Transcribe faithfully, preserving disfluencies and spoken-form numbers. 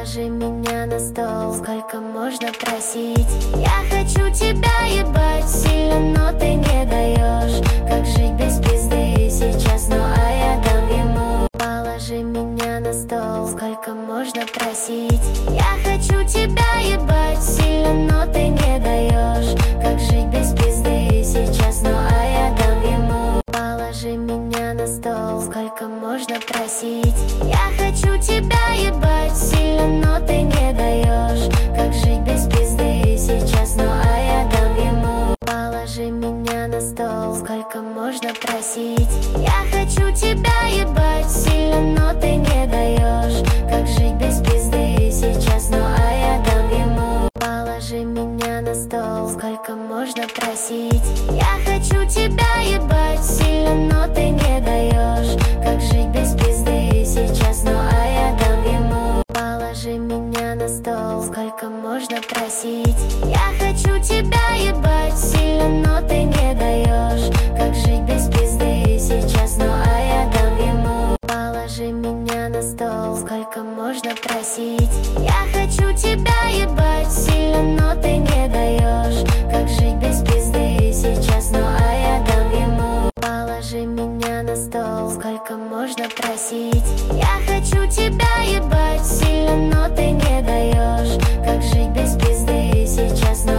Положи меня на стол, сколько можно просить? Я хочу тебя ебать сильно, но ты не даешь. Как жить без пизды сейчас, ну а я дам ему. Положи меня на стол, сколько можно просить? Я хочу тебя ебать сильно, но ты не даешь. Как жить без пизды сейчас, ну а я дам ему. Положи меня на стол, сколько можно просить? Я хочу тебя ебать сильно, но ты не даешь. Как жить без пизды сейчас, ну а я дам ему. Положи меня на стол, сколько можно просить? Я хочу тебя ебать сильно, но ты не даешь. Как жить без пизды сейчас, ну а я дам ему. Положи меня на стол, сколько можно просить? Я хочу тебя ебать сильно, но ты не даешь. Как жить без пизды сейчас, ну а я дам ему. Положи меня на стол, сколько можно просить? Я хочу тебя ебать сильно, но ты не даешь. Как жить без пизды сейчас, ну а я дам ему. Положи меня на стол, сколько можно просить? Я хочу тебя ебать сильно, но ты не даешь. Как жить без пизды сейчас, ну а я дам ему. Положи меня на стол, сколько можно просить? Я хочу тебя ебать сильно, но ты не даешь. Как жить без пизды сейчас, ну